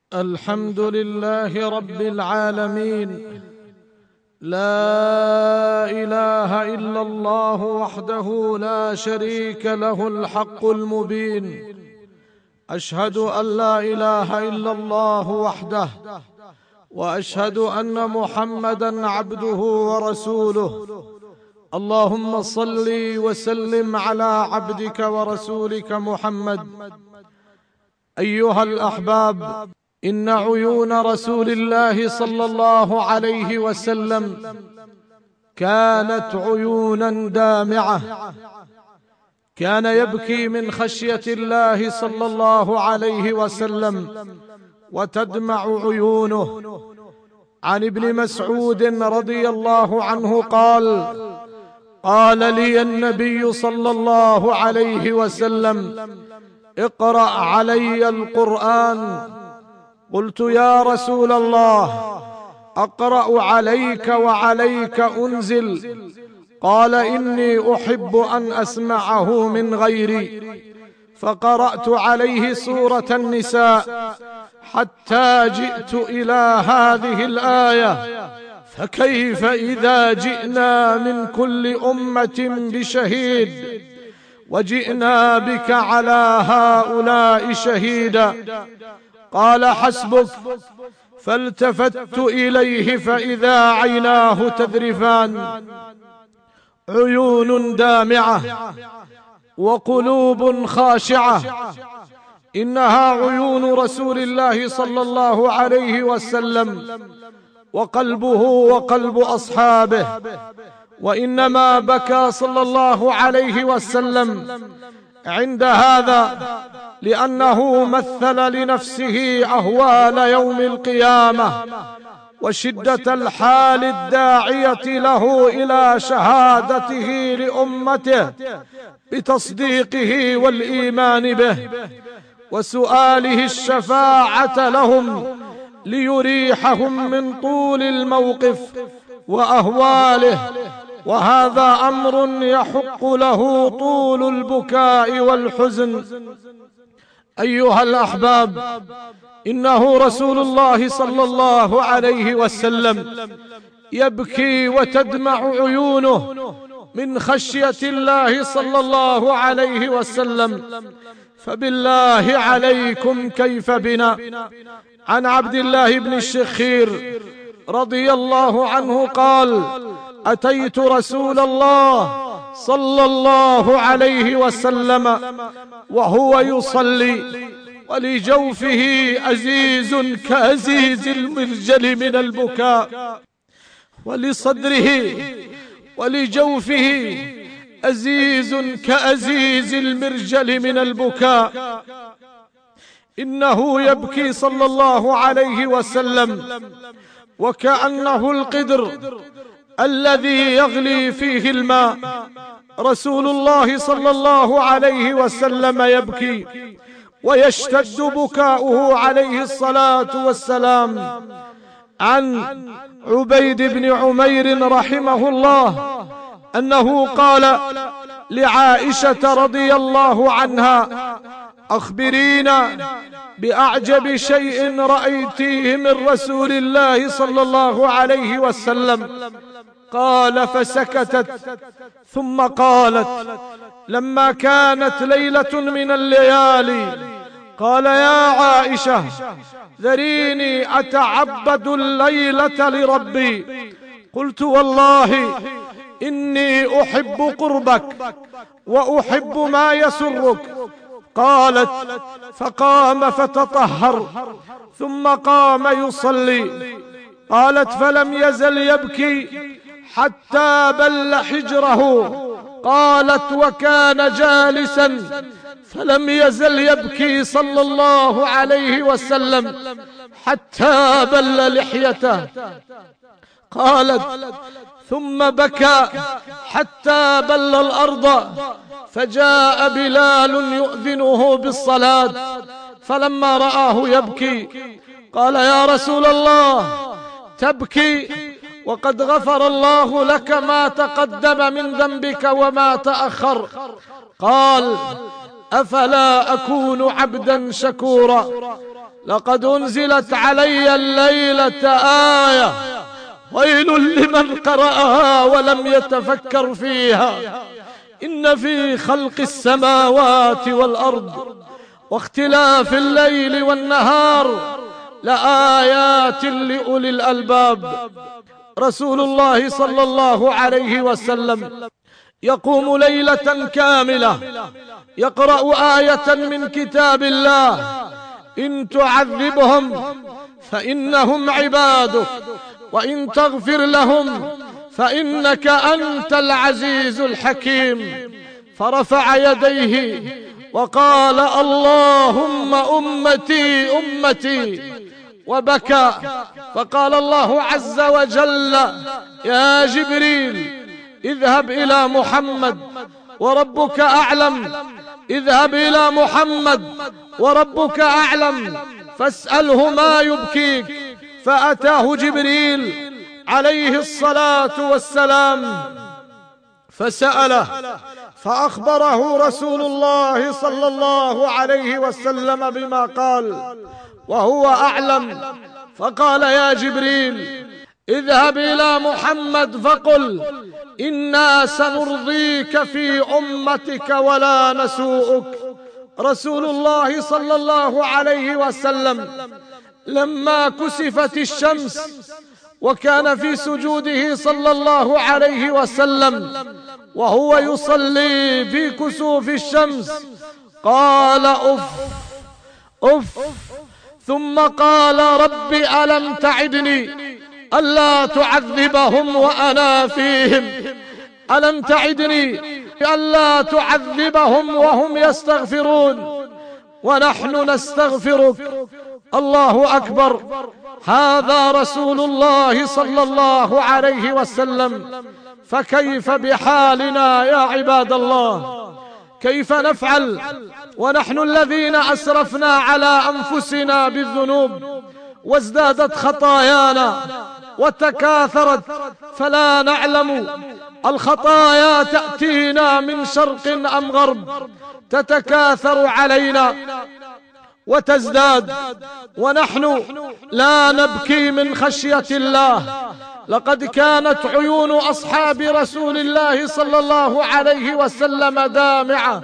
الحمد لله رب العالمين، لا إله إلا الله وحده لا شريك له الحق المبين. أشهد أن لا إله إلا الله وحده، وأشهد أن محمدًا عبده ورسوله. اللهم صل وسلم على عبدك ورسولك محمد. أيها الأحباب، إن عيون رسول الله صلى الله عليه وسلم كانت عيونا دامعة، كان يبكي من خشية الله صلى الله عليه وسلم وتدمع عيونه. عن ابن مسعود رضي الله عنه قال لي النبي صلى الله عليه وسلم: اقرأ علي القرآن. قلت: يا رسول الله، أقرأ عليك وعليك أنزل؟ قال: إني أحب أن أسمعه من غيري. فقرأت عليه سورة النساء حتى جئت إلى هذه الآية: فكيف إذا جئنا من كل أمة بشهيد وجئنا بك على هؤلاء شهيدا. قال: حسبك. فالتفت إليه فإذا عيناه تذرفان، عيون دامعة وقلوب خاشعة. إنها عيون رسول الله صلى الله عليه وسلم وقلبه وقلب أصحابه. وإنما بكى صلى الله عليه وسلم عند هذا لأنه مثل لنفسه أهوال يوم القيامة وشدة الحال الداعية له إلى شهادته لأمته بتصديقه والإيمان به، وسؤاله الشفاعة لهم ليريحهم من طول الموقف وأهواله. وهذا أمر يحق له طول البكاء والحزن. أيها الأحباب، إنه رسول الله صلى الله عليه وسلم يبكي وتدمع عيونه من خشية الله صلى الله عليه وسلم، فبالله عليكم كيف بنا؟ عن عبد الله بن الشخير رضي الله عنه قال: أتيت رسول الله صلى الله عليه وسلم وهو يصلي ولجوفه أزيز كأزيز المرجل من البكاء، ولجوفه أزيز كأزيز المرجل من البكاء. إنه يبكي صلى الله عليه وسلم وكأنه القدر الذي يغلي فيه الماء. رسول الله صلى الله عليه وسلم يبكي ويشتد بكاؤه عليه الصلاة والسلام. عن عبيد بن عمير رحمه الله أنه قال لعائشة رضي الله عنها: أخبرينا بأعجب شيء رأيتيه من رسول الله صلى الله عليه وسلم. قال: فسكتت، ثم قالت: لما كانت ليلة من الليالي قال: يا عائشة، ذريني أتعبد الليلة لربي. قلت: والله إني أحب قربك وأحب ما يسرك. قالت: فقام فتطهر ثم قام يصلي. قالت: فلم يزل يبكي حتى بل حجره. قالت: وكان جالسا فلم يزل يبكي صلى الله عليه وسلم حتى بل لحيته. قالت: ثم بكى حتى بل الأرض، فجاء بلال يؤذنه بالصلاة، فلما رآه يبكي قال: يا رسول الله، تبكي وقد غفر الله لك ما تقدم من ذنبك وما تأخر. قال: أفلا أكون عبدا شكورا؟ لقد أنزلت علي الليلة آية ويل لمن قرأها ولم يتفكر فيها. إن في خلق السماوات والأرض واختلاف الليل والنهار لآيات لأولي الألباب. رسول الله صلى الله عليه وسلم يقوم ليلة كاملة يقرأ آية من كتاب الله: إن تعذبهم فإنهم عبادك وإن تغفر لهم فإنك أنت العزيز الحكيم. فرفع يديه وقال: اللهم أمتي أمتي، وبكى. فقال الله عز وجل: يا جبريل اذهب إلى محمد وربك أعلم، اذهب إلى محمد وربك أعلم فاسأله ما يبكيك. فأتاه جبريل عليه الصلاة والسلام فسأله، فأخبره رسول الله صلى الله عليه وسلم بما قال وهو أعلم. فقال: يا جبريل اذهب إلى محمد فقل: إنا سنرضيك في أمتك ولا نسوءك. رسول الله صلى الله عليه وسلم لما كسفت الشمس وكان في سجوده صلى الله عليه وسلم وهو يصلي في كسوف الشمس قال: أف أف، ثم قال: رب ألم تعدني ألا تعذبهم وأنا فيهم؟ ألم تعدني ألا تعذبهم وهم يستغفرون ونحن نستغفرك؟ الله أكبر. هذا رسول الله صلى الله عليه وسلم. فكيف بحالنا يا عباد الله؟ كيف نفعل ونحن الذين أسرفنا على أنفسنا بالذنوب وازدادت خطايانا وتكاثرت فلا نعلم؟ الخطايا تأتينا من شرق أم غرب، تتكاثر علينا وتزداد ونحن لا نبكي من خشية الله. لقد كانت عيون أصحاب رسول الله صلى الله عليه وسلم دامعة،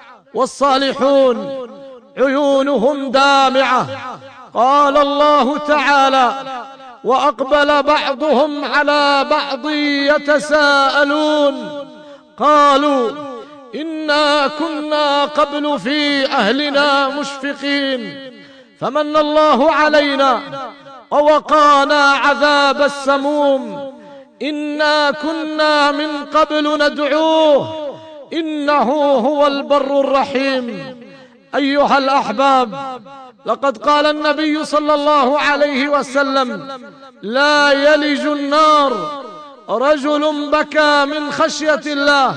والصالحون عيونهم دامعة. قال الله تعالى: وأقبل بعضهم على بعض يتساءلون قالوا إنا كنا قبل في أهلنا مشفقين فمن الله علينا ووقانا عذاب السموم إنا كنا من قبل ندعوه إنه هو البر الرحيم. أيها الأحباب، لقد قال النبي صلى الله عليه وسلم: لا يلج النار رجل بكى من خشية الله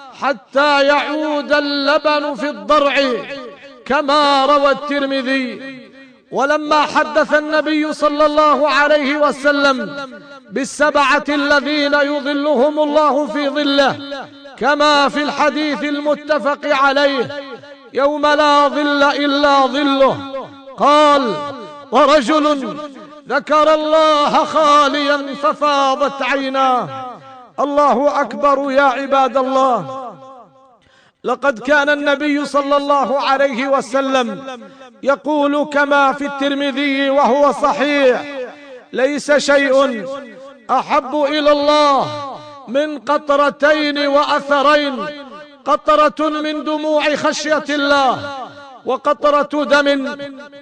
حتى يعود اللبن في الضرع، كما روى الترمذي. ولما حدث النبي صلى الله عليه وسلم بالسبعة الذين يظلهم الله في ظله كما في الحديث المتفق عليه يوم لا ظل إلا ظله، قال: ورجل ذكر الله خاليا ففاضت عيناه. الله أكبر يا عباد الله. لقد كان النبي صلى الله عليه وسلم يقول كما في الترمذي وهو صحيح: ليس شيء أحب إلى الله من قطرتين وأثرين، قطرة من دموع خشية الله وقطرة دم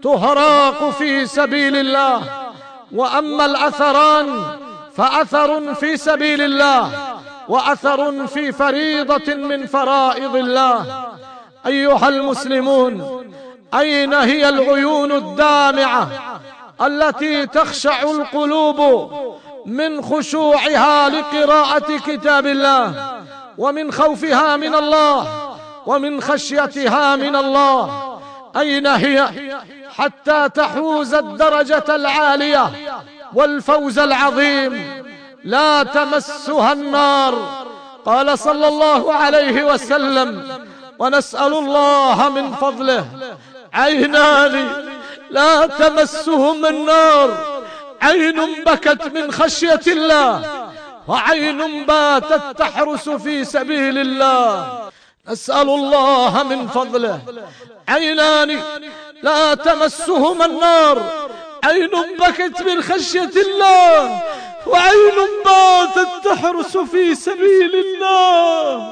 تهراق في سبيل الله. وأما الأثران فأثر في سبيل الله وأثر في فريضة من فرائض الله. أيها المسلمون، أين هي العيون الدامعة التي تخشع القلوب من خشوعها لقراءة كتاب الله ومن خوفها من الله ومن خشيتها من الله؟ أين هي حتى تحوز الدرجة العالية والفوز العظيم؟ لا تمسها النار. قال صلى الله عليه وسلم: ونسأل الله من فضله: عينان لا تمسهم النار، عين بكت من خشية الله وعين باتت تحرس في سبيل الله. نسأل الله من فضله. عينان لا تمسهما النار، عين بكت من خشية الله وعين باتت تحرس في سبيل الله.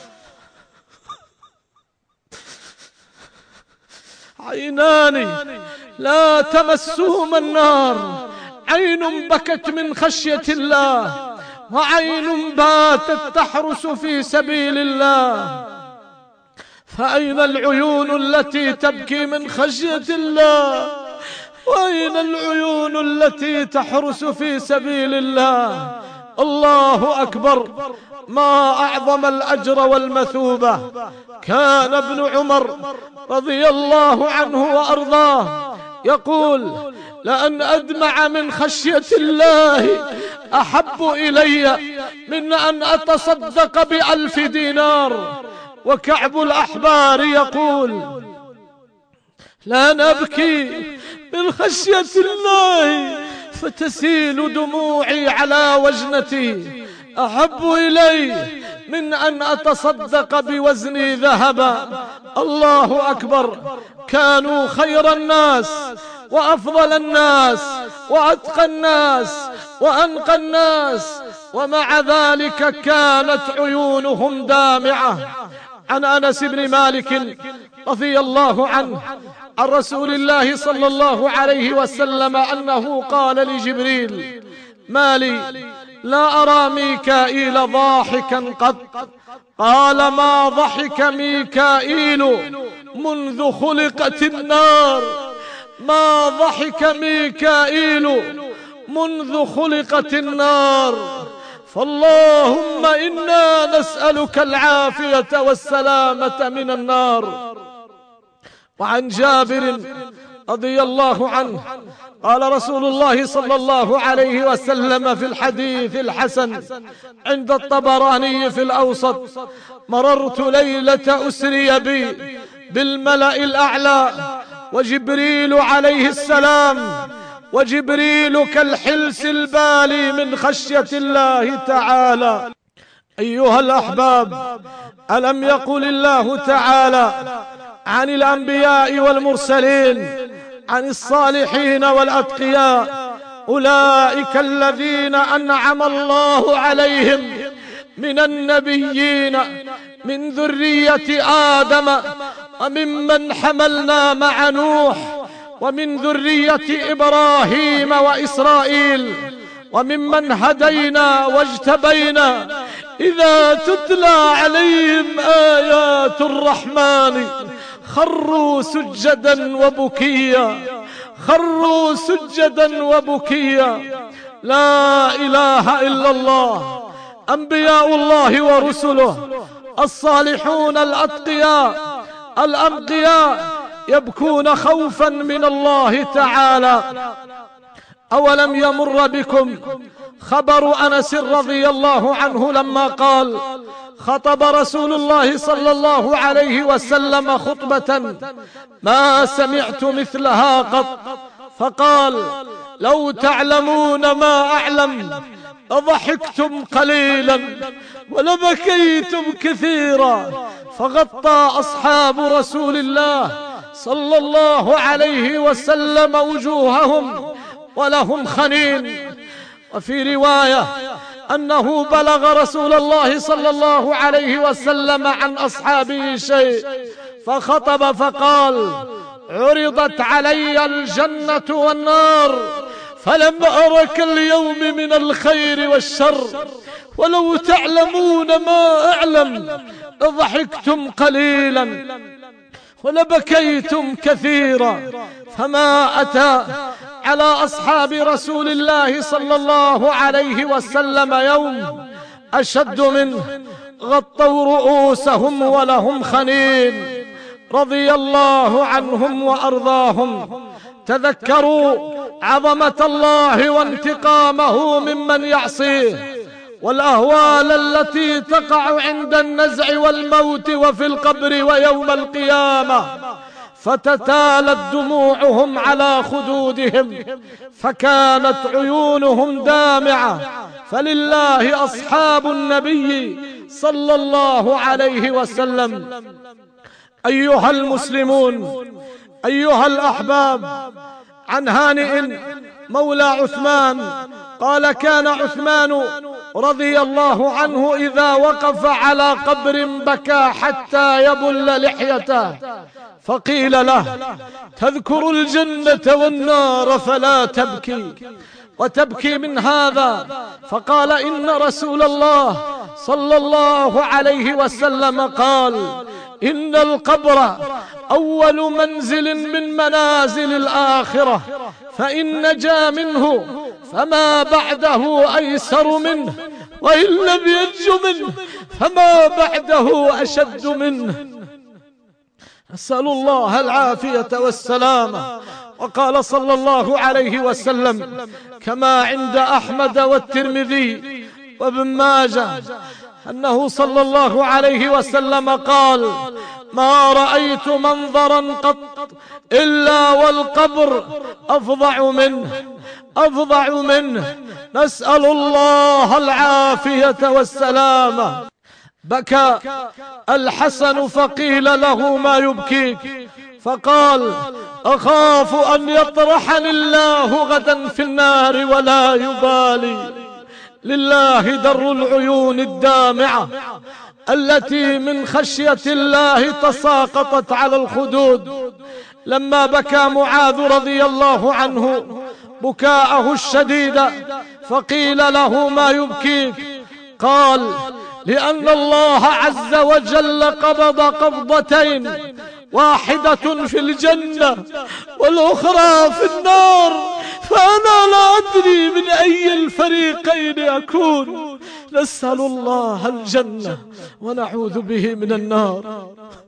عينان لا تمسهما النار، عين بكت من خشية الله وعين باتت تحرس في سبيل الله. فأين العيون التي تبكي من خشية الله؟ وأين العيون التي تحرس في سبيل الله؟ الله أكبر، ما أعظم الأجر والمثوبة. كان ابن عمر رضي الله عنه وأرضاه يقول: لأن أدمع من خشية الله أحب إلي من أن أتصدق ب1000 دينار. وكعب الأحبار يقول: لا نبكي من خشية الله فتسيل دموعي على وجنتي، أحب إلي من أن أتصدق بوزني ذهبا. الله أكبر. كانوا خير الناس وأفضل الناس وأتقى الناس وأنقى الناس، ومع ذلك كانت عيونهم دامعة. عن أنس بن مالك رضي الله عنه عن رسول الله صلى الله عليه وسلم أنه قال لجبريل: ما لي لا أرى ميكائيل ضاحكا قط؟ قال: ما ضحك ميكائيل منذ خلقت النار، ما ضحك ميكائيل منذ خلقت النار. فاللهم إنا نسألك العافية والسلامة من النار. وعن جابر رضي الله عنه قال رسول الله صلى الله عليه وسلم في الحديث الحسن عند الطبراني في الأوسط: مررت ليلة أسري بي بالملأ الأعلى وجبريل عليه السلام، وجبريل كالحلس البالي من خشية الله تعالى. أيها الأحباب، ألم يقل الله تعالى عن الأنبياء والمرسلين، عن الصالحين والأتقياء: أولئك الذين أنعم الله عليهم من النبيين من ذرية آدم وممن حملنا مع نوح ومن ذرية إبراهيم وإسرائيل وممن هدينا واجتبينا إذا تتلى عليهم آيات الرحمن خروا سجدا وبكيا، خروا سجدا وبكيا. لا إله إلا الله. أنبياء الله ورسله الصالحون الأتقياء الأنقياء يبكون خوفا من الله تعالى. أولم يمر بكم خبر أنس رضي الله عنه لما قال: خطب رسول الله صلى الله عليه وسلم خطبة ما سمعت مثلها قط، فقال: لو تعلمون ما أعلم لضحكتم قليلا ولبكيتم كثيرا. فغطى أصحاب رسول الله صلى الله عليه وسلم وجوههم ولهم خنين. وفي رواية أنه بلغ رسول الله صلى الله عليه وسلم عن أصحابه شيء فخطب فقال: عرضت علي الجنة والنار فلم أرك اليوم من الخير والشر، ولو تعلمون ما أعلم لضحكتم قليلا ولبكيتم كثيرا. فما أتى على أصحاب رسول الله صلى الله عليه وسلم يوم أشد منه، غطوا رؤوسهم ولهم خنين رضي الله عنهم وأرضاهم. تذكروا عظمة الله وانتقامه ممن يعصيه، والأهوال التي تقع عند النزع والموت وفي القبر ويوم القيامة. فتتالت دموعهم على خدودهم، فكانت عيونهم دامعة. فلله أصحاب النبي صلى الله عليه وسلم. أيها المسلمون، أيها الأحباب، عن هانئ مولى عثمان قال: كان عثمان رضي الله عنه إذا وقف على قبر بكى حتى يبل لحيته، فقيل له: تذكر الجنة والنار فلا تبكي، وتبكي من هذا؟ فقال: إن رسول الله صلى الله عليه وسلم قال: إن القبر أول منزل من منازل الآخرة، فإن نجا منه فما بعده أيسر منه، وإن لم ينج منه فما بعده أشد منه. أسأل الله العافية والسلامة. وقال صلى الله عليه وسلم كما عند أحمد والترمذي وابن ماجه أنه صلى الله عليه وسلم قال: ما رأيت منظرا قط إلا والقبر أفظع منه. نسأل الله العافية والسلامة. بكى الحسن فقيل له: ما يبكيك؟ فقال: أخاف أن يطرحني الله غدا في النار ولا يبالي. لله در العيون الدامعة التي من خشية الله تساقطت على الخدود. لما بكى معاذ رضي الله عنه بكاءه الشديد فقيل له: ما يبكيك؟ قال: لأن الله عز وجل قبض قبضتين، واحدة في الجنة والأخرى في النار، فأنا لا أدري من أي الفريقين أكون. نسأل الله الجنة ونعوذ به من النار.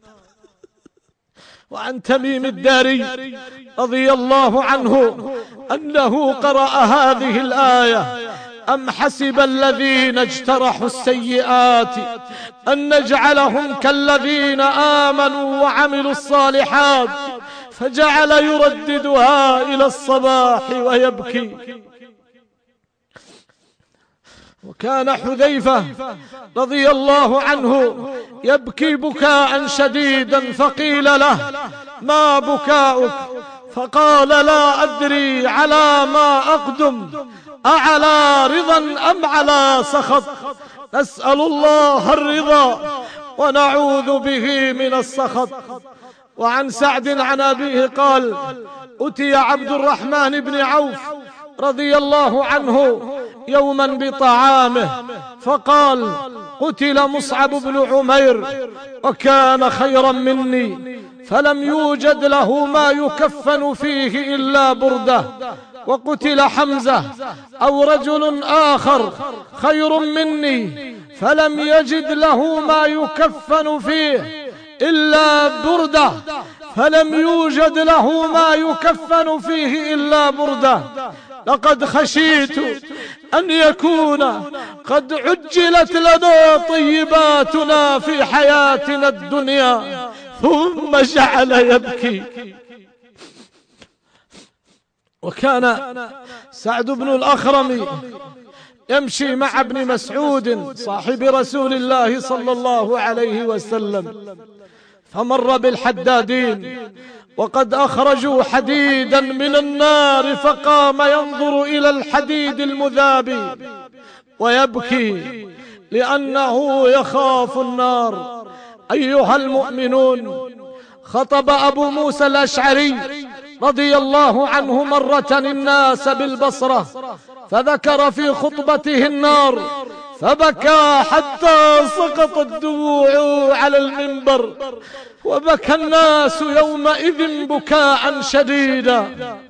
وعن تميم الداري رضي الله عنه أنه قرأ هذه الآية: أم حسب الذين اجترحوا السيئات أن نجعلهم كالذين آمنوا وعملوا الصالحات، فجعل يرددها إلى الصباح ويبكي. وكان حذيفة رضي الله عنه يبكي بكاء شديدا، فقيل له: ما بكاؤك؟ فقال: لا أدري على ما أقدم، أعلى رضا أم على سخط؟ نسأل الله الرضا ونعوذ به من السخط. وعن سعد عن أبيه قال: أتي عبد الرحمن بن عوف رضي الله عنه يوما بطعامه، فقال: قتل مصعب بن عمير وكان خيرا مني، فلم يوجد له ما يكفن فيه إلا بردة. وقتل حمزة أو رجل آخر خير مني، فلم يجد له ما يكفن فيه إلا بردة، فلم يوجد له ما يكفن فيه إلا بردة. لقد خشيت أن يكون قد عجلت لنا طيباتنا في حياتنا الدنيا. ثم جعل يبكي. وكان سعد بن الأخرم يمشي مع ابن مسعود صاحب رسول الله صلى الله عليه وسلم، فمر بالحدادين وقد أخرجوا حديدا من النار، فقام ينظر إلى الحديد المذاب ويبكي لأنه يخاف النار. أيها المؤمنون، خطب أبو موسى الأشعري رضي الله عنه مرة الناس بالبصرة، فذكر في خطبته النار، فبكى حتى سقطت دموعه على المنبر، وبكى الناس يومئذ بكاء شديدا.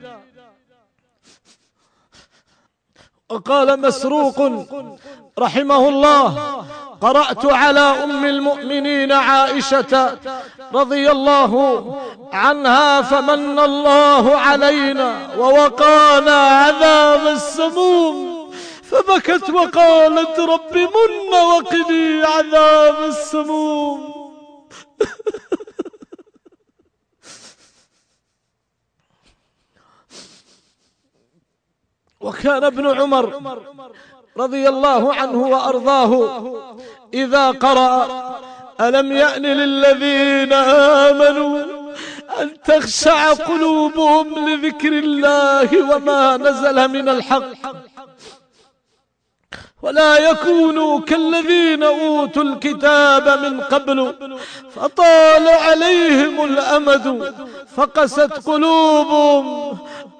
وقال مسروق رحمه الله: قرأت على أم المؤمنين عائشة رضي الله عنها فمن الله علينا ووقانا عذاب السموم، فبكت وقالت: رب من وقني عذاب السموم. وكان ابن عمر رضي الله عنه وأرضاه إذا قرأ ألم يأن للذين آمنوا أن تخشع قلوبهم لذكر الله وما نزل من الحق ولا يكونوا كالذين أوتوا الكتاب من قبل فطال عليهم الأمد فقست قلوبهم.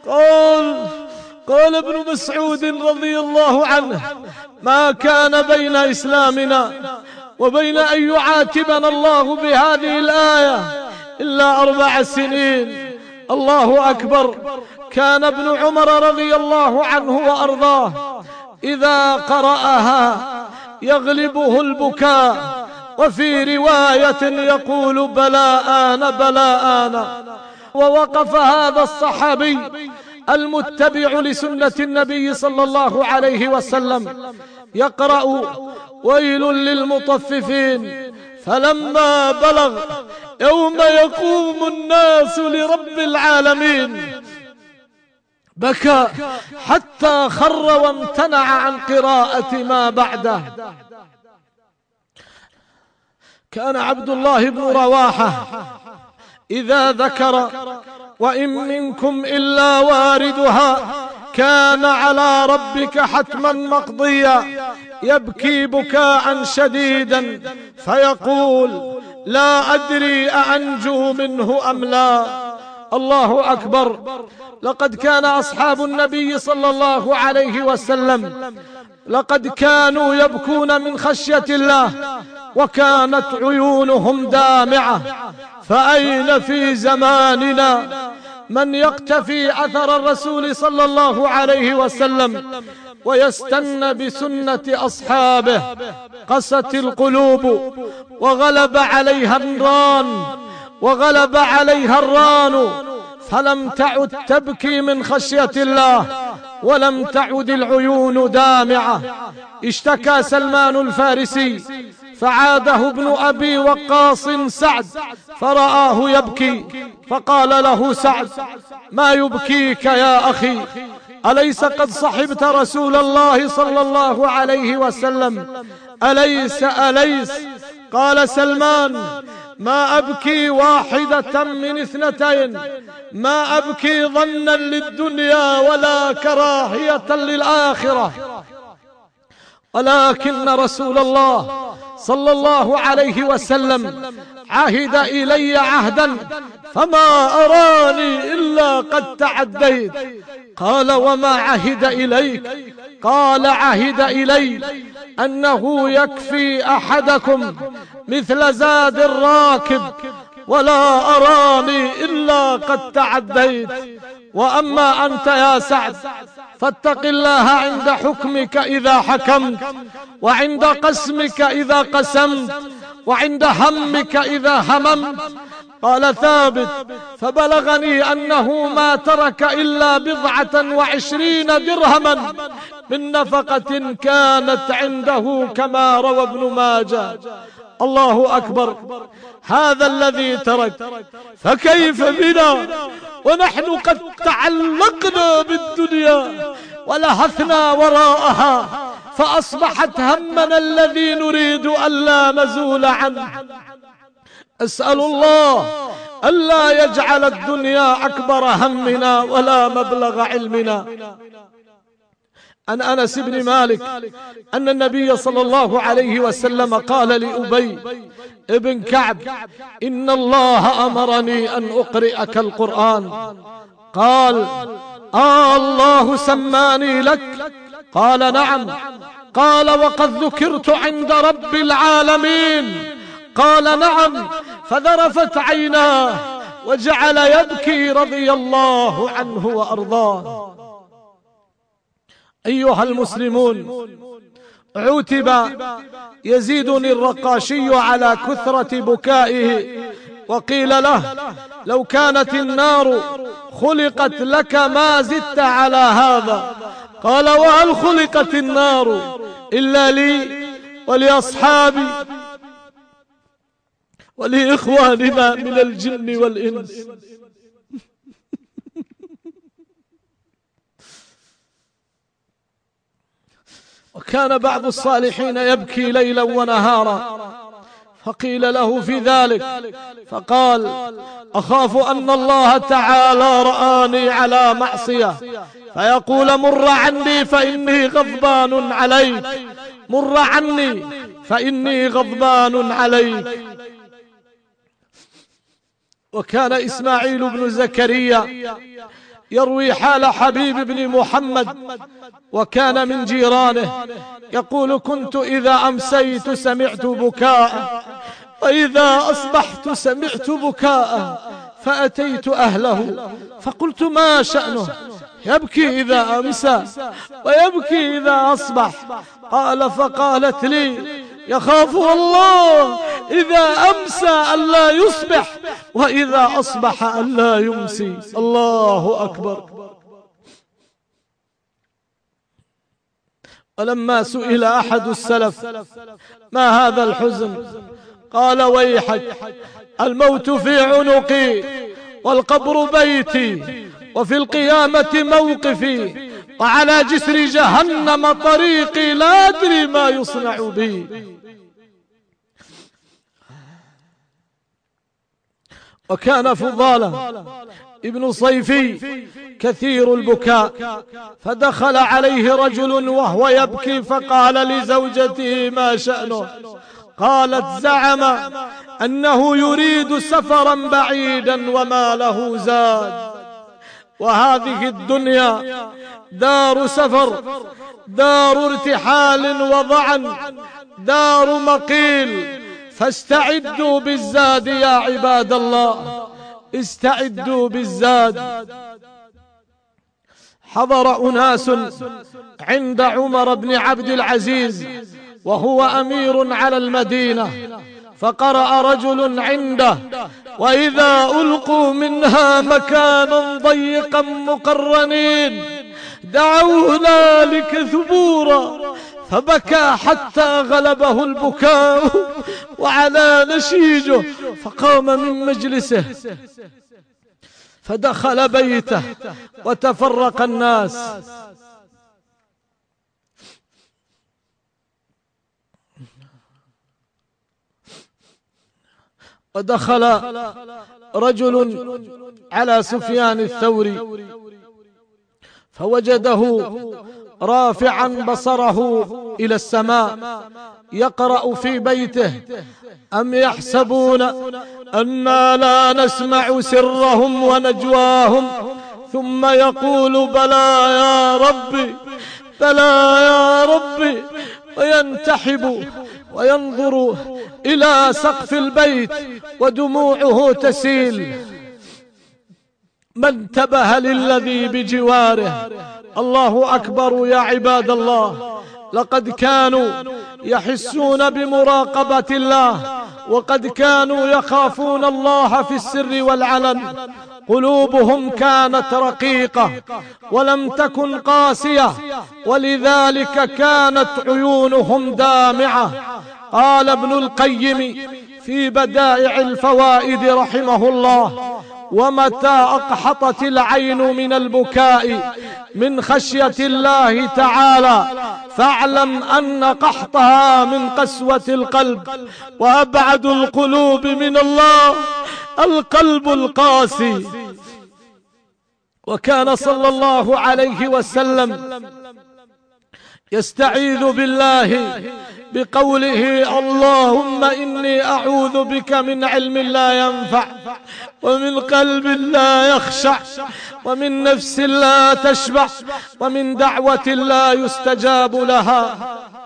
قال ابن مسعود رضي الله عنه ما كان بين إسلامنا وبين أن يعاتبنا الله بهذه الآية إلا 4 سنين. الله أكبر. كان ابن عمر رضي الله عنه وأرضاه إذا قرأها يغلبه البكاء، وفي رواية يقول بلى آن بلى آن. ووقف هذا الصحابي المتبع لسنة النبي صلى الله عليه وسلم يقرأ ويل للمطففين، فلما بلغ يوم يقوم الناس لرب العالمين بكى حتى خر وامتنع عن قراءة ما بعده. كان عبد الله بن رواحة إذا ذكر وإن منكم إلا واردها كان على ربك حتما مقضيا يبكي بكاء شديدا فيقول لا أدري أأنجو منه أم لا. الله أكبر. لقد كان أصحاب النبي صلى الله عليه وسلم لقد كانوا يبكون من خشية الله وكانت عيونهم دامعة، فأين في زماننا من يقتفي أثر الرسول صلى الله عليه وسلم ويستنى بسنة أصحابه؟ قست القلوب وغلب عليها الران فلم تعد تبكي من خشية الله ولم تعد العيون دامعة. اشتكى سلمان الفارسي فعاده ابن أبي وقاص سعد فرآه يبكي فقال له سعد ما يبكيك يا أخي؟ أليس قد صحبت رسول الله صلى الله عليه وسلم؟ أليس قال سلمان ما أبكي واحدة من 2، ما أبكي ظنا للدنيا ولا كراهية للآخرة، ولكن رسول الله صلى الله عليه وسلم عهد إلي عهدا فما أراني إلا قد تعديت. قال وما عهد إليك؟ قال عهد إلي أنه يكفي أحدكم مثل زاد الراكب ولا أراني إلا قد تعديت. وأما أنت يا سعد فاتق الله عند حكمك إذا حكمت، وعند قسمك إذا قسمت، وعند همك إذا هممت. قال ثابت فبلغني أنه ما ترك إلا 29 درهما من نفقة كانت عنده كما روى ابن ماجه. الله أكبر. هذا الذي ترك، فكيف بنا ونحن قد تعلقنا بالدنيا ولهثنا وراءها فأصبحت همنا الذي نريد ألا نزول عنه. أسأل الله ألا يجعل الدنيا أكبر همنا ولا مبلغ علمنا. عن أنس بن مالك أن النبي صلى الله عليه وسلم قال لأبي ابن كعب إن الله أمرني أن أقرئك القرآن. قال الله سماني لك؟ قال نعم. قال وقد ذكرت عند رب العالمين؟ قال نعم. فذرفت عيناه وجعل يبكي رضي الله عنه وأرضاه. أيها المسلمون، عُتب يزيد الرقاشي على كثرة بكائه وقيل له لو كانت النار خلقت لك ما زدت على هذا. قال وهل خلقت النار إلا لي ولأصحابي ولإخواننا من الجن والإنس؟ وكان بعض الصالحين يبكي ليلا ونهارا، فقيل له في ذلك فقال: أخاف أن الله تعالى رآني على معصية فيقول: مر عني فإني غضبان عليك، مر عني فإني غضبان عليك. وكان إسماعيل بن زكريا يروي حال حبيب بن محمد، وكان من جيرانه، يقول: كنت إذا أمسيت سمعت بكاء، وإذا أصبحت سمعت بكاء، فأتيت أهله فقلت: ما شأنه؟ يبكي إذا أمسى ويبكي إذا أصبح. قال: فقالت لي: يخاف الله إذا أمسى ألا يصبح، وإذا أصبح ألا يمسي. الله أكبر. ولما سئل أحد السلف: ما هذا الحزن؟ قال: ويحك، الموت في عنقي، والقبر بيتي، وفي القيامة موقفي، وعلى جسر جهنم طريقي، لا أدري ما يصنع بي. وكان فضالة ابن صيفي كثير البكاء، فدخل عليه رجل وهو يبكي فقال لزوجته: ما شأنه؟ قالت: زعم أنه يريد سفرا بعيدا وما له زاد، وهذه الدنيا دار سفر، دار ارتحال وضعن، دار مقيل، فاستعدوا بالزاد يا عباد الله، استعدوا بالزاد. حضر أناس عند عمر بن عبد العزيز وهو أمير على المدينة، فقرأ رجل عنده: وإذا ألقوا منها مكانا ضيقا مقرنين دعوا هنالك ثبورا، فبكى حتى غلبه البكاء وعلى نشيجه، فقام من مجلسه فدخل بيته وتفرق الناس. ودخل رجل على سفيان الثوري فوجده رافعا بصره إلى السماء يقرأ في بيته: أم يحسبون أنا لا نسمع سرهم ونجواهم، ثم يقول: بلى يا ربي، بلى يا ربي، وينتحب وينظر إلى سقف البيت ودموعه تسيل. ما انتبه للذي بجواره. الله أكبر يا عباد الله. لقد كانوا يحسون بمراقبة الله، وقد كانوا يخافون الله في السر والعلن. قلوبهم كانت رقيقة ولم تكن قاسية، ولذلك كانت عيونهم دامعة. قال ابن القيم في بدائع الفوائد رحمه الله: ومتى أقحطت العين من البكاء من خشية الله تعالى فاعلم أن قحطها من قسوة القلب، وأبعد القلوب من الله القلب القاسي. وكان صلى الله عليه وسلم يستعيذ بالله بقوله: اللهم إني أعوذ بك من علم لا ينفع، ومن قلب لا يخشع، ومن نفس لا تشبع، ومن دعوة لا يستجاب لها.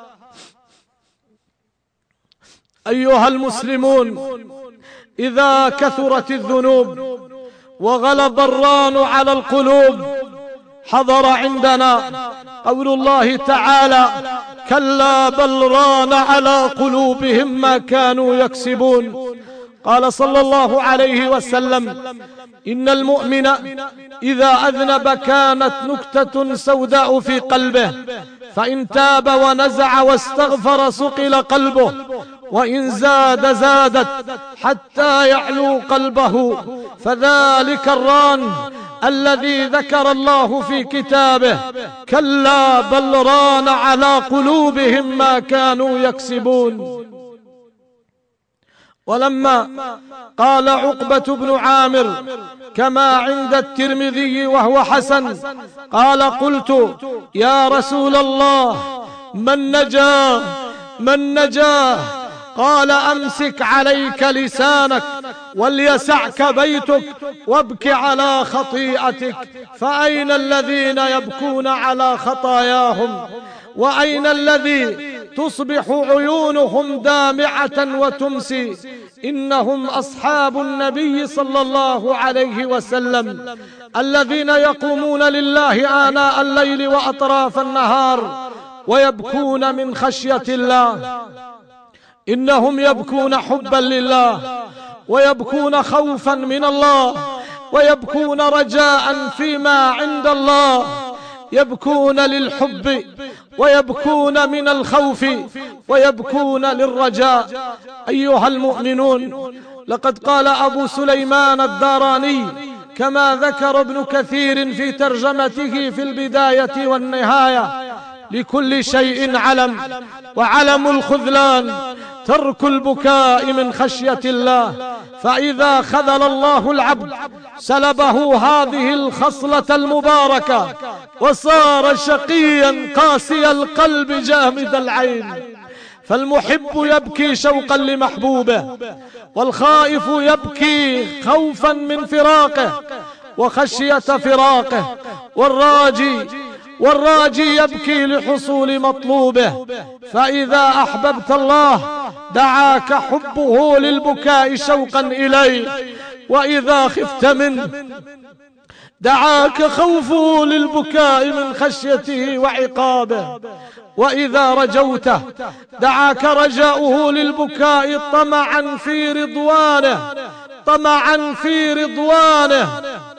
أيها المسلمون، إذا كثرت الذنوب وغلب الران على القلوب حضر عندنا قول الله تعالى: كلا بل ران على قلوبهم ما كانوا يكسبون. قال صلى الله عليه وسلم: إن المؤمن إذا أذنب كانت نكتة سوداء في قلبه، فإن تاب ونزع واستغفر صقل قلبه، وإن زاد زادت حتى يعلو قلبه، فذلك الران الذي ذكر الله في كتابه: كلا بل ران على قلوبهم ما كانوا يكسبون. ولما قال عقبة بن عامر كما عند الترمذي وهو حسن قال: قلت يا رسول الله من نجاه؟ قال: أمسك عليك لسانك وليسعك بيتك وابك على خطيئتك، فأين الذين يبكون على خطاياهم؟ وأين الذي تصبح عيونهم دامعة وتمسي؟ إنهم أصحاب النبي صلى الله عليه وسلم الذين يقومون لله آناء الليل وأطراف النهار ويبكون من خشية الله. إنهم يبكون حبا لله، ويبكون خوفا من الله، ويبكون رجاء فيما عند الله، يبكون للحب، ويبكون من الخوف، ويبكون للرجاء. أيها المؤمنون، لقد قال أبو سليمان الداراني كما ذكر ابن كثير في ترجمته في البداية والنهاية: لكل شيء علم، وعلم الخذلان ترك البكاء من خشية الله، فإذا خذل الله العبد سلبه هذه الخصلة المباركة وصار شقيا قاسي القلب جامد العين. فالمحب يبكي شوقا لمحبوبه، والخائف يبكي خوفا من فراقه وخشية فراقه، والراجي يبكي لحصول مطلوبه. فإذا أحببت الله دعاك حبه للبكاء شوقا إليه، وإذا خفت منه دعاك خوفه للبكاء من خشيته وعقابه، وإذا رجوته دعاك رجاؤه للبكاء طمعا في رضوانه.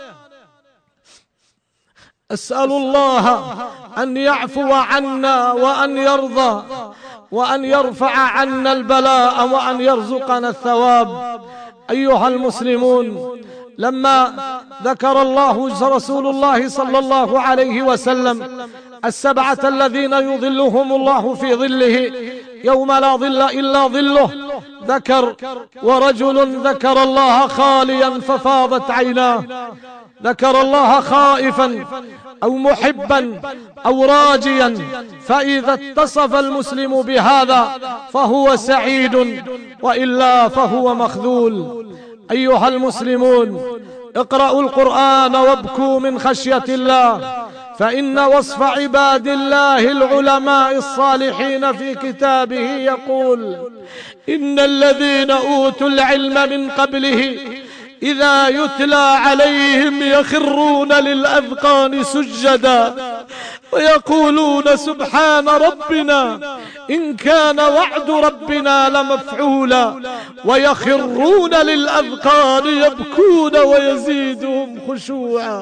أسأل الله أن يعفو عنا وأن يرضى، وأن يرفع عنا البلاء، وأن يرزقنا الثواب. أيها المسلمون، لما ذكر رسول الله صلى الله عليه وسلم السبعة الذين يظلهم الله في ظله يوم لا ظل إلا ظله، ذكر: ورجل ذكر الله خاليا ففاضت عيناه. ذكر الله خائفا أو محبا أو راجيا، فإذا اتصف المسلم بهذا فهو سعيد، وإلا فهو مخذول. أيها المسلمون، اقرأوا القرآن وابكوا من خشية الله، فإن وصف عباد الله العلماء الصالحين في كتابه يقول: إن الذين أوتوا العلم من قبله إذا يتلى عليهم يخرون للأذقان سجدا ويقولون سبحان ربنا إن كان وعد ربنا لمفعولا، ويخرون للأذقان يبكون ويزيدهم خشوعا.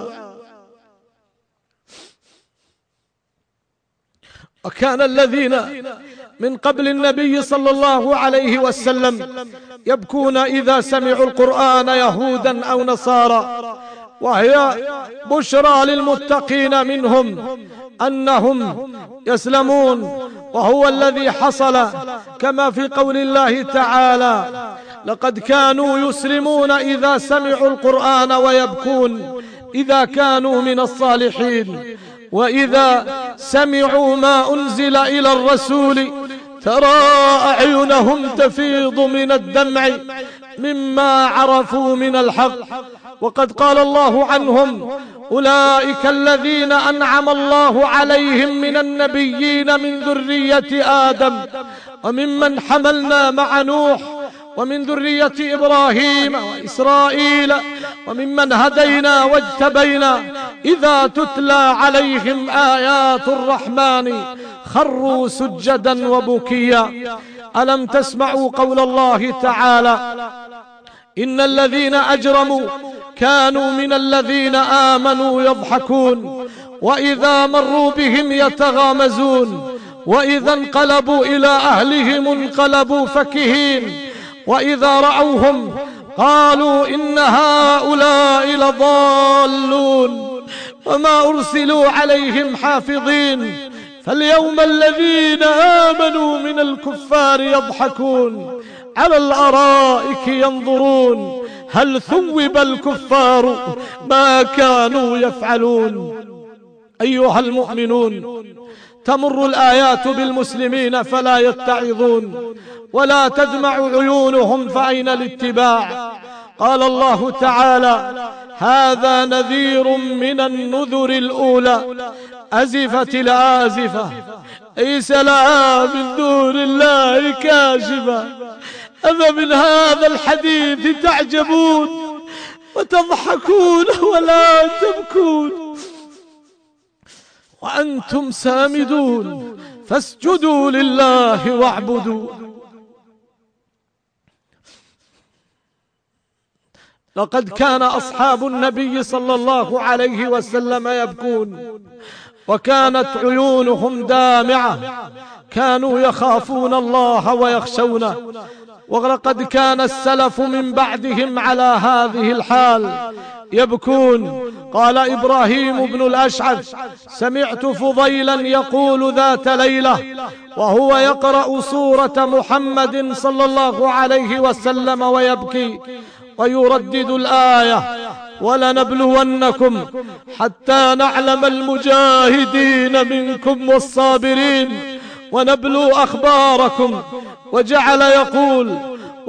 وكان الذين من قبل النبي صلى الله عليه وسلم يبكون إذا سمعوا القرآن، يهودا أو نصارى، وهي بشرى للمتقين منهم أنهم يسلمون، وهو الذي حصل كما في قول الله تعالى: لقد كانوا يسلمون إذا سمعوا القرآن ويبكون إذا كانوا من الصالحين، وإذا سمعوا ما أنزل إلى الرسول ترى أعينهم تفيض من الدمع مما عرفوا من الحق. وقد قال الله عنهم: أولئك الذين أنعم الله عليهم من النبيين من ذرية آدم وممن حملنا مع نوح ومن ذرية إبراهيم وإسرائيل وممن هدينا واجتبينا إذا تتلى عليهم آيات الرحمن خروا سجدا وبكيا. ألم تسمعوا قول الله تعالى: إن الذين أجرموا كانوا من الذين آمنوا يضحكون وإذا مروا بهم يتغامزون وإذا انقلبوا إلى أهلهم انقلبوا فكهين وإذا رأوهم قالوا إن هؤلاء لضالون وما أرسلوا عليهم حافظين. فاليوم الذين آمنوا من الكفار يضحكون على الأرائك ينظرون هل ثوب الكفار ما كانوا يفعلون. أيها المؤمنون، تمر الآيات بالمسلمين فلا يتعظون ولا تدمع عيونهم، فأين الاتباع؟ قال الله تعالى: هذا نذير من النذر الأولى أزفت الآزفة ليس لها من دون الله كاشفة. أفمن هذا الحديث تعجبون وتضحكون ولا تبكون وأنتم سامدون فاسجدوا لله واعبدوا. لقد كان أصحاب النبي صلى الله عليه وسلم يبكون وكانت عيونهم دامعة، كانوا يخافون الله ويخشونه، ولقد كان السلف من بعدهم على هذه الحال يبكون. قال إبراهيم بن الأشعث: سمعت فضيلا يقول ذات ليلة وهو يقرأ سورة محمد صلى الله عليه وسلم ويبكي ويردد الآية: ولنبلونكم حتى نعلم المجاهدين منكم والصابرين ونبلو أخباركم. وجعل يقول: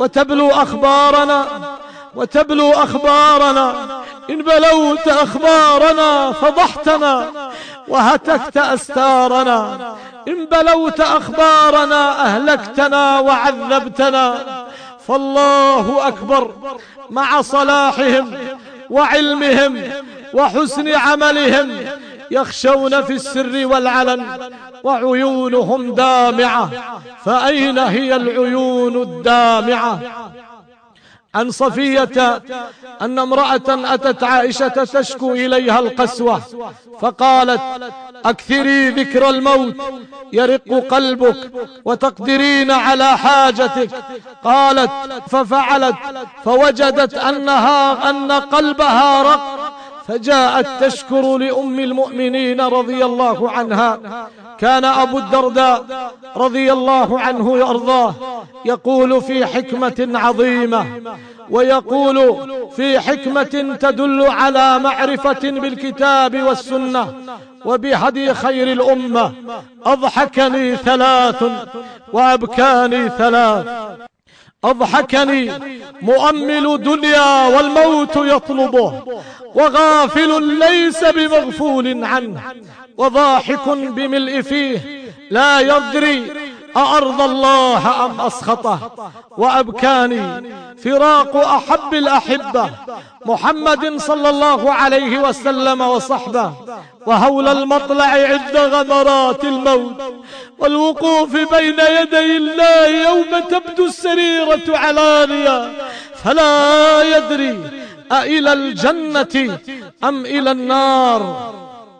وتبلو أخبارنا إن بلوت أخبارنا فضحتنا وهتكت أستارنا، إن بلوت أخبارنا أهلكتنا وعذبتنا. فالله أكبر مع صلاحهم وعلمهم وحسن عملهم يخشون في السر والعلن وعيونهم دامعة. فأين هي العيون الدامعة؟ عن صفية أن امرأة أتت عائشة تشكو إليها القسوة فقالت: أكثري ذكر الموت يرق قلبك وتقدرين على حاجتك. قالت: ففعلت فوجدت أن قلبها رق، فجاءت تشكر لأم المؤمنين رضي الله عنها. كان أبو الدرداء رضي الله عنه يرضاه يقول في حكمة عظيمة، ويقول في حكمة تدل على معرفة بالكتاب والسنة وبهدي خير الأمة: أضحكني ثلاث وأبكاني ثلاث. أضحكني مؤمل دنيا والموت يطلبه، وغافل ليس بمغفول عنه، وضاحك بملء فيه لا يدري أأرضى الله أم أسخطه. وأبكاني فراق أحب الأحبة محمد صلى الله عليه وسلم وصحبه، وهول المطلع عند غمرات الموت، والوقوف بين يدي الله يوم تبدو السريرة علانية فلا يدري أإلى الجنة أم إلى النار.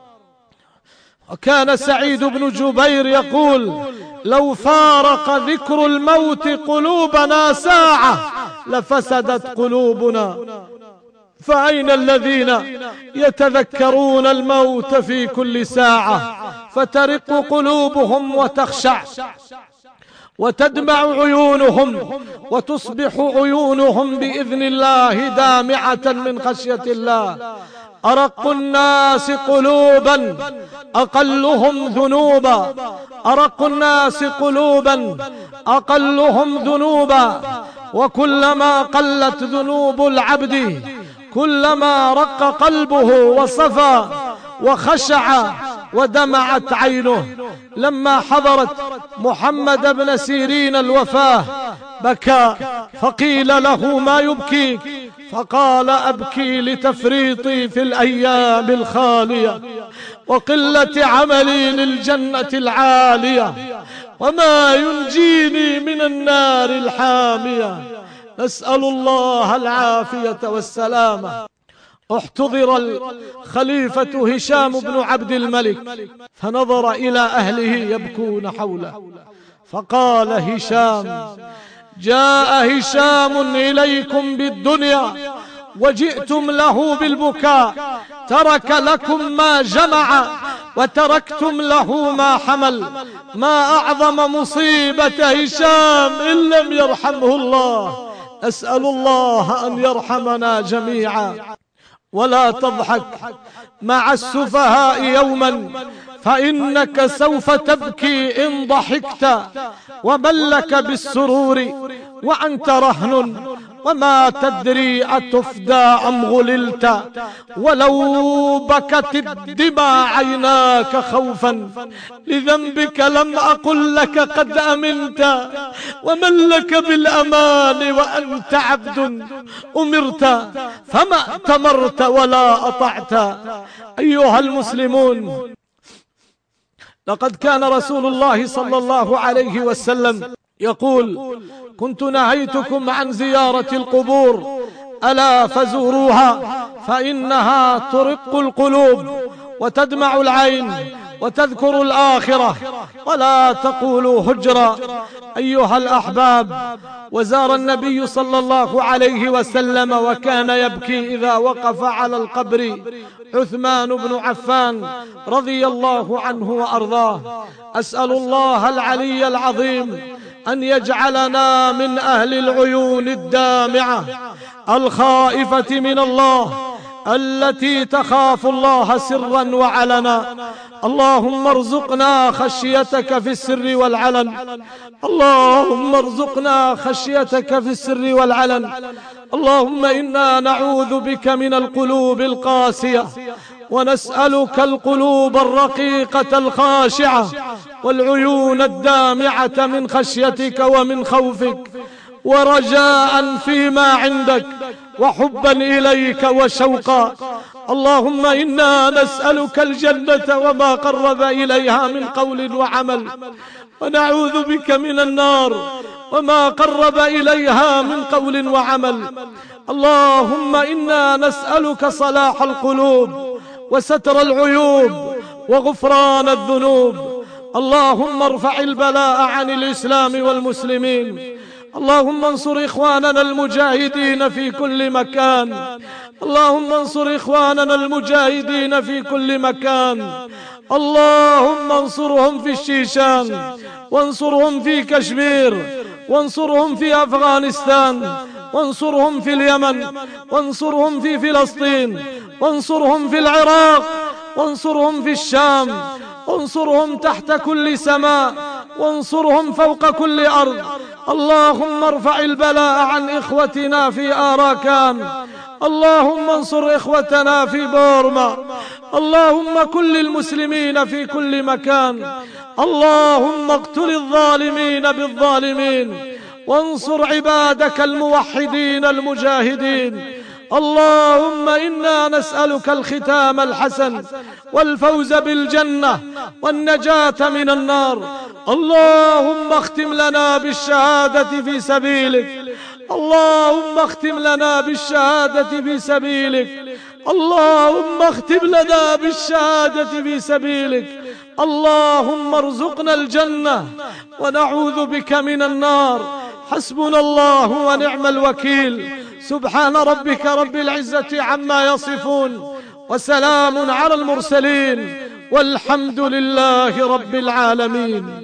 وكان سعيد بن جبير يقول: لو فارق ذكر الموت قلوبنا ساعة لفسدت قلوبنا. فأين الذين يتذكرون الموت في كل ساعة فترق قلوبهم وتخشع وتدمع عيونهم وتصبح عيونهم بإذن الله دامعة من خشية الله؟ أرق الناس قلوبا أقلهم ذنوبا، أرق الناس قلوبا أقلهم ذنوبا، وكلما قلت ذنوب العبد كلما رق قلبه وصفى وخشع ودمعت عينه. لما حضرت محمد بن سيرين الوفاة بكى، فقيل له: ما يبكيك؟ فقال: أبكي لتفريطي في الأيام الخالية وقلة عملي للجنة العالية، وما ينجيني من النار الحامية. نسأل الله العافية والسلامة. احتضر الخليفة هشام بن عبد الملك فنظر إلى أهله يبكون حوله، فقال هشام: جاء هشام إليكم بالدنيا وجئتم له بالبكاء، ترك لكم ما جمع وتركتم له ما حمل. ما أعظم مصيبة هشام إن لم يرحمه الله. أسأل الله أن يرحمنا جميعا. ولا تضحك مع السفهاء يوما، فإنك سوف تبكي إن ضحكت، ومن لك بالسرور وأنت رهن، وما تدري أتفدى أم غللت. ولو بكت الدمى عيناك خوفا لذنبك لم أقل لك قد أمنت، ومن لك بالأمان وأنت عبد أمرت، فما ائتمرت ولا أطعت. أيها المسلمون، لقد كان رسول الله صلى الله عليه وسلم يقول: كنت نهيتكم عن زيارة القبور، ألا فزوروها فإنها ترق القلوب وتدمع العين وتذكر الآخرة، ولا تقولوا هجرا. أيها الأحباب، وزار النبي صلى الله عليه وسلم وكان يبكي إذا وقف على القبر عثمان بن عفان رضي الله عنه وأرضاه. أسأل الله العلي العظيم أن يجعلنا من أهل العيون الدامعة الخائفة من الله، التي تخاف الله سرا وعلنا. اللهم ارزقنا خشيتك في السر والعلن، اللهم ارزقنا خشيتك في السر والعلن. اللهم إنا نعوذ بك من القلوب القاسية، ونسألك القلوب الرقيقة الخاشعة، والعيون الدامعة من خشيتك ومن خوفك، ورجاء فيما عندك، وحبا إليك وشوقا. اللهم إنا نسألك الجنة وما قرب إليها من قول وعمل، ونعوذ بك من النار وما قرب إليها من قول وعمل. اللهم إنا نسألك صلاح القلوب وستر العيوب وغفران الذنوب. اللهم ارفع البلاء عن الإسلام والمسلمين. اللهم انصر إخواننا المجاهدين في كل مكان، اللهم انصر إخواننا المجاهدين في كل مكان. اللهم انصرهم في الشيشان، وانصرهم في كشمير، وانصرهم في أفغانستان، وانصرهم في اليمن، وانصرهم في فلسطين، وانصرهم في العراق، وانصرهم في الشام، وانصرهم تحت كل سماء، وانصرهم فوق كل أرض. اللهم ارفع البلاء عن إخوتنا في آراكان، اللهم انصر إخوتنا في بورما، اللهم كل المسلمين في كل مكان. اللهم اقتل الظالمين بالظالمين، وانصر عبادك الموحدين المجاهدين. اللهم إنا نسألك الختام الحسن والفوز بالجنة والنجاة من النار. اللهم اختم لنا بالشهادة في سبيلك، اللهم اختم لنا بالشهادة في سبيلك، اللهم اختم لنا بالشهادة في سبيلك. اللهم ارزقنا الجنة ونعوذ بك من النار. حسبنا الله ونعم الوكيل. سبحان ربك رب العزة عما يصفون، وسلام على المرسلين، والحمد لله رب العالمين.